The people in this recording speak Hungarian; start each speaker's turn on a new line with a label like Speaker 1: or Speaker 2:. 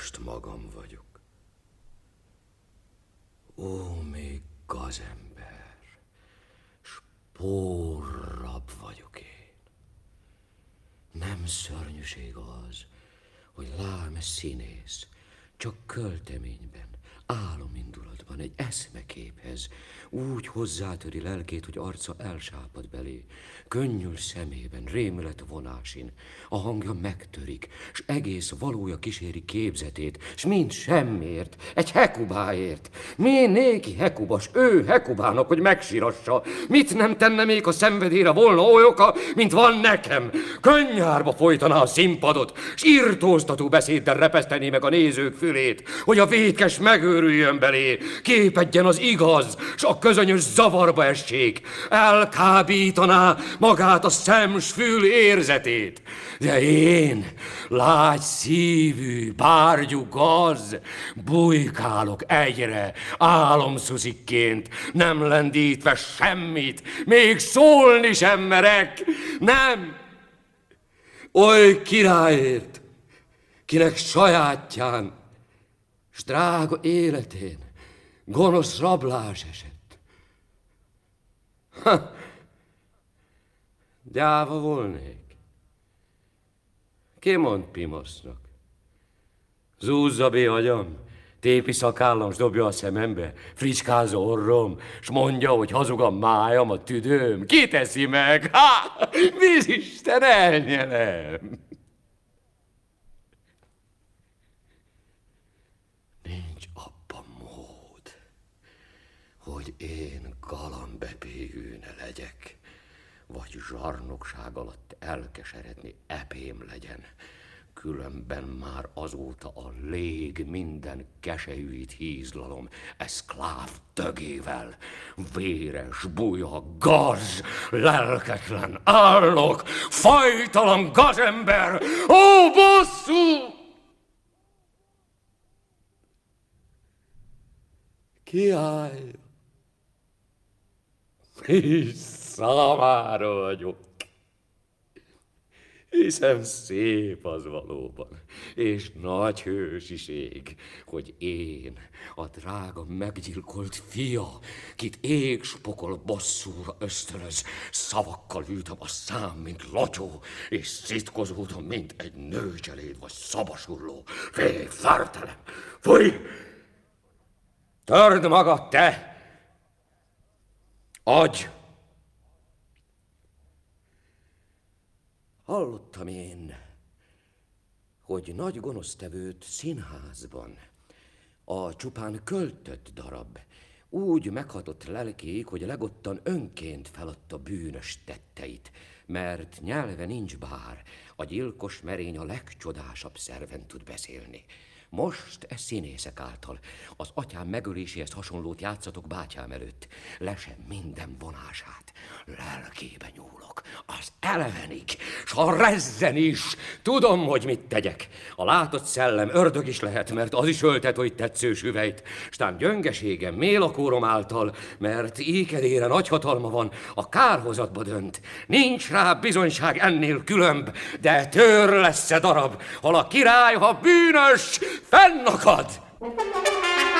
Speaker 1: most magam vagyok. Ó, még gazember, s porrab vagyok én. Nem szörnyűség az, hogy lám színész, csak költeményben, álomindulatban, egy eszmeképhez úgy hozzátöri lelkét, hogy arca elsápad belé, könnyül szemében, rémület vonásin, a hangja megtörik, s egész valója kíséri képzetét, s mind semmiért, egy Hekubáért. Mi néki Hekubas, ő Hekubának, hogy megsírassa? Mit nem tenne még a szenvedélyre volna oly oka, mint van nekem? Könnyárba folytaná a színpadot, s irtóztató beszéddel repesztené meg a nézők fülét, hogy a vétkes megőrüljön belé, képedjen az igaz, s a közönyös zavarba essék, elkábítaná magát a szem s fül érzetét. De én, lágy szívű, bárgyú gaz, bujkálok egyre, álomszuzikként, nem lendítve semmit, még szólni sem merek, nem! Oly királyért, kinek sajátján, s drága életén gonosz rablás esett. Ha! Gyáva volnék. Ki mond Pimosznak? Zúzza bé agyam, tépi szakállam, s dobja a szemembe, fricskázza orrom, s mondja, hogy hazug a májam, a tüdőm. Ki teszi meg? Ha! Vízisten, elnyelem! Nincs abban mód, hogy én galambepéhű ne legyek, vagy zsarnokság alatt elkeseredni epém legyen. Különben már azóta a lég minden keselyűit hízlalom, eszkláv dögével, véres buja, gaz, lelketlen állok, fajtalan gazember, ó, bosszú! Kiállj! És számára vagyok. Hiszem szép az valóban, és nagy hősiség, hogy én, a drága meggyilkolt fia, kit ég s pokol bosszúra ösztönöz, szavakkal ütöm a szám, mint lotyó, és szitkozódom, mint egy nőcseléd vagy szabasurló. Félj, fartelem, fújj! Törd magad, te! Adj! Hallottam én, hogy nagy gonosztevőt színházban, a csupán költött darab, úgy meghatott lelkéig, hogy legottan önként feladta bűnös tetteit, mert nyelve nincs bár, a gyilkos merény a legcsodásabb szerven tud beszélni. Most színészek által az atyám megöléséhez hasonlót játszatok bátyám előtt. Lesem minden vonását, lelkébe nyúlok, az elevenig, s a rezzen is. Tudom, hogy mit tegyek. A látott szellem ördög is lehet, mert az is öltet, hogy tetszős hüvelyt. Stán gyöngeségem mélakórom által, mert íkedére nagy hatalma van, a kárhozatba dönt. Nincs rá bizonyság ennél különb, de tör lesz darab, hol a király, ha bűnös, fennakad!